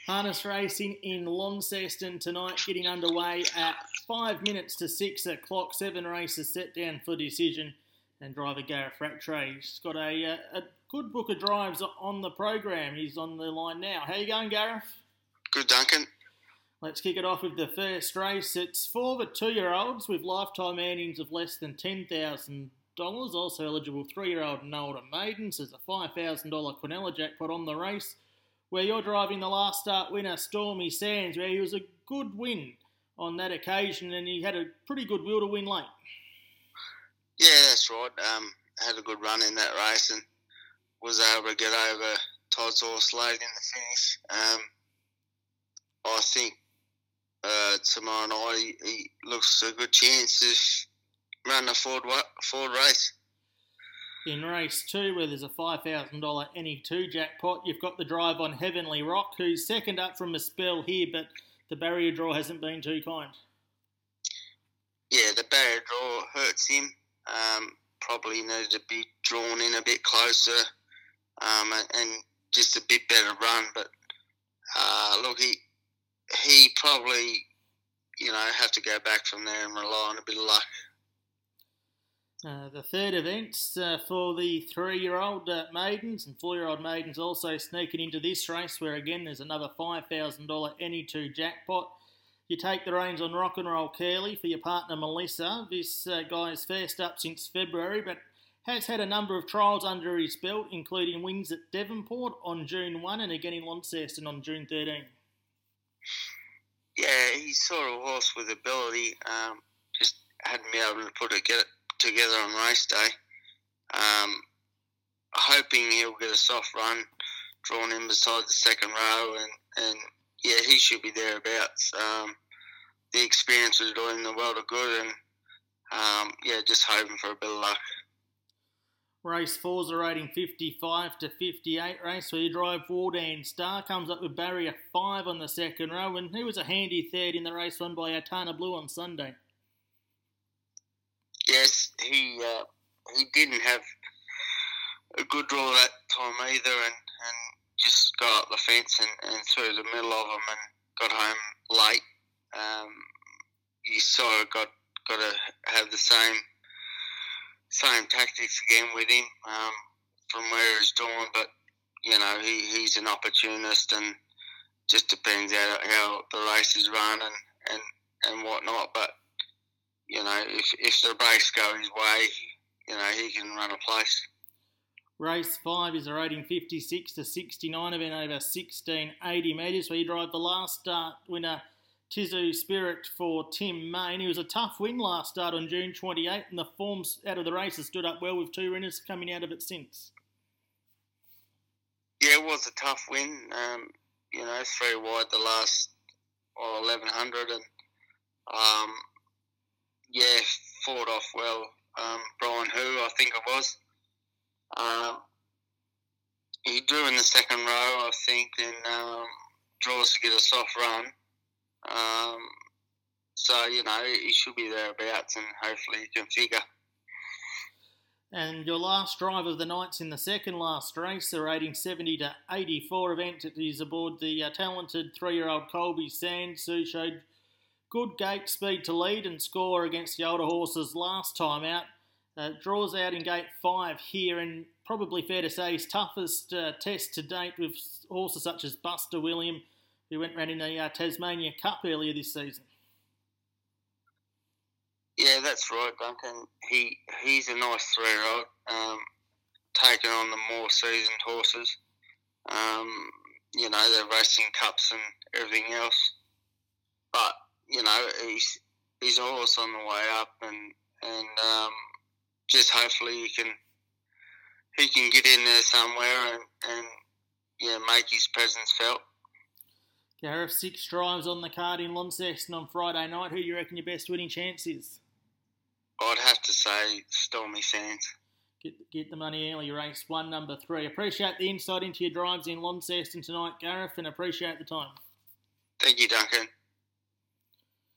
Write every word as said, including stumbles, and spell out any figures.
Harness racing in Launceston tonight, getting underway at five minutes to six o'clock. Seven races set down for decision, and driver Gareth Rattray's got a, a, a good book of drives on the program. He's on the line now. How you going, Gareth? Good, Duncan. Let's kick it off with the first race. It's for the two-year-olds with lifetime earnings of less than ten thousand dollars. Also eligible three-year-old and older maidens. There's a five thousand dollars Quinella jackpot on the race, where you're driving the last start winner, Stormy Sands, where he was a good win on that occasion, and he had a pretty good will to win late. Yeah, that's right. Um, had a good run in that race and was able to get over Todd's horse late in the finish. Um, I think uh, tomorrow night he, he looks a good chance to run the Ford, Ford race. In race two, where there's a five thousand dollars N E two jackpot, you've got the drive on Heavenly Rock, who's second up from a spell here, but the barrier draw hasn't been too kind. Yeah, the barrier draw hurts him. Um, probably needed to be drawn in a bit closer um, and, and just a bit better run. But uh, look, he he probably, you know, have to go back from there and rely on a bit of luck. Uh, the third event uh, for the three-year-old uh, maidens and four-year-old maidens also sneaking into this race, where again there's another five thousand dollars N E two jackpot. You take the reins on Rock and Roll Curly for your partner Melissa. This uh, guy is first up since February, but has had a number of trials under his belt, including wins at Devonport on June first and again in Launceston on June thirteenth. Yeah, he's sort of a horse with ability. Um, just hadn't been able to put it get it together on race day. Um, hoping he'll get a soft run drawn in beside the second row, and, and yeah, he should be thereabouts. Um, the experience was doing the world of good, and um, yeah, just hoping for a bit of luck. Race four's a rating fifty-five to fifty-eight race, where you drive Wardan Star, comes up with barrier five on the second row, and he was a handy third in the race won by Atana Blue on Sunday. Yes, he uh, he didn't have a good draw that time either, and, and just got up the fence and, and through the middle of them and got home late. Um, you sort of got got to have the same same tactics again with him um, from where he's drawn, but you know he, he's an opportunist, and just depends how, how the race is run and, and, and whatnot. But you know, if if the race goes his way, you know, he can run a place. Race five is a rating fifty-six to sixty-nine, event over sixteen eighty metres, where you drive the last start winner, Tizu Spirit, for Tim Main. He was a tough win last start on June twenty-eighth, and the forms out of the race has stood up well with two winners coming out of it since. Yeah, it was a tough win. Um, you know, three wide the last well, eleven hundred, and um. Yeah, fought off well. Um, Brian Hu, I think it was. Um, he drew in the second row, I think, and um, draws to get a soft run. Um, so, you know, he should be thereabouts, and hopefully he can figure. And your last drive of the night's in the second last race, the rating seventy to eighty-four event. It is aboard the uh, talented three-year-old Colby Sands, who showed good gate speed to lead and score against the older horses last time out. Uh, draws out in gate five here, and probably fair to say his toughest uh, test to date with horses such as Buster William, who went round in the uh, Tasmania Cup earlier this season. Yeah, that's right, Duncan. He he's a nice three-year-old, um, taking on the more seasoned horses. Um, you know, they're racing cups and everything else, but you know, he's he's a horse on the way up, and and um, just hopefully he can he can get in there somewhere and, and yeah, make his presence felt. Gareth, six drives on the card in Launceston on Friday night. Who do you reckon your best winning chance is? I'd have to say Stormy Sands. Get, get the money early, race one, number three. Appreciate the insight into your drives in Launceston tonight, Gareth, and appreciate the time. Thank you, Duncan.